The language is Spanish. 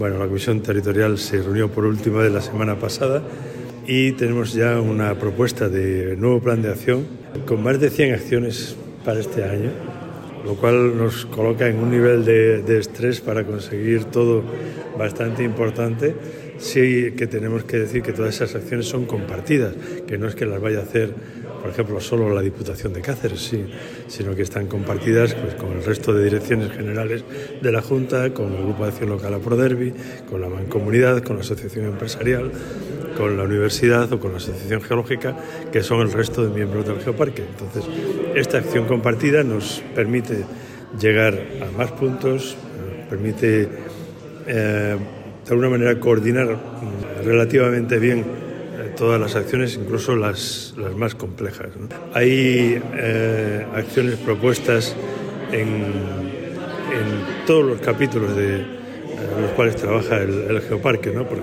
Bueno, la Comisión Territorial se reunió por última vez la semana pasada y tenemos ya una propuesta de nuevo plan de acción con más de 100 acciones para este año, lo cual nos coloca en un nivel de estrés para conseguir todo bastante importante. Sí que tenemos que decir que todas esas acciones son compartidas, que no es que las vaya a hacer, por ejemplo, solo la Diputación de Cáceres, sí, sino que están compartidas pues, con el resto de direcciones generales de la Junta, con el Grupo de Acción Local Aprodervi, con la Mancomunidad, con la Asociación Empresarial, con la Universidad o con la Asociación Geológica, que son el resto de miembros del Geoparque. Entonces, esta acción compartida nos permite llegar a más puntos, permite de alguna manera coordinar relativamente bien todas las acciones, incluso las más complejas, ¿no? Hay acciones propuestas en todos los capítulos de los cuales trabaja el Geoparque, ¿no? Por